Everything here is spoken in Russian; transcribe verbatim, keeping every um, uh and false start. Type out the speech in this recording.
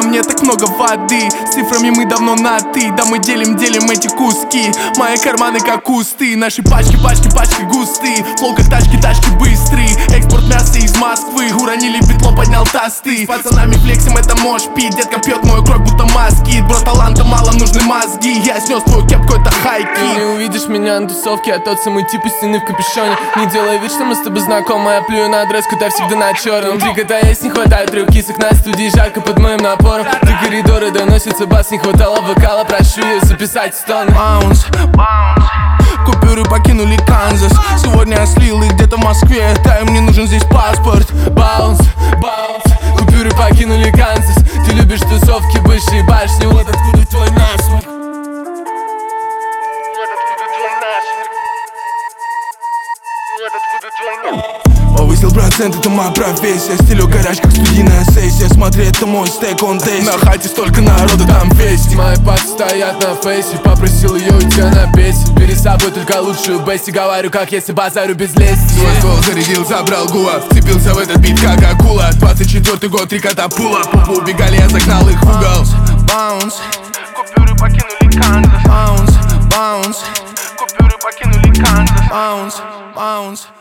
мне так много воды. С цифрами мы давно на ты. Да мы делим, делим эти куски. Мои карманы как кусты. Наши пачки, пачки, пачки густые. Флоу как тачки, тачки быстрые. Экспорт мяса из Москвы. Уронили битло, поднял тосты. С пацанами флексим, это можешь пить. Детка пьет мою кровь, будто маски. Бро, таланта мало, нужны мозги. Я снес твою кепку, это хайки. Ты не увидишь меня на тусовке, а тот самый тип из стены в капюшоне. Не делай вид, что мы с тобой знакомы. Я плюю на адрес, куда всегда на черном. Три кота есть, не хватает трех кисок. На студии жарко под моим напором. До коридора доносится бас, не хватало вокала. Прошу ее записать стоны. Баунс, баунс. Купюры покинули Канзас. Сегодня я слил их где-то в Москве. Да, и мне нужен здесь паспорт. Баунс, баунс. Купюры покинули Канзас. Ты любишь тусовки, бывшие башни. Вот откуда твой насморк. Повысил процент, это моя профессия. Стилю горяч, как студийная сессия. Смотри, это мой стейк, он тейст. На хате столько народу, там фести. Мои папы стоят на фейсе. Попросил ее уйти на бейсе. Бери с собой только лучшую бейси. Говорю, как если базарю без лести. Свой ствол зарядил, забрал гула. Вцепился в этот бит, как акула. Двадцать четвёртый год, три катапула. Пупу убегали, я загнал их в угол. Баунс, купюры покинули Канзас. Баунс, баунс, купюры покинули Канзас. Баунс, баунс.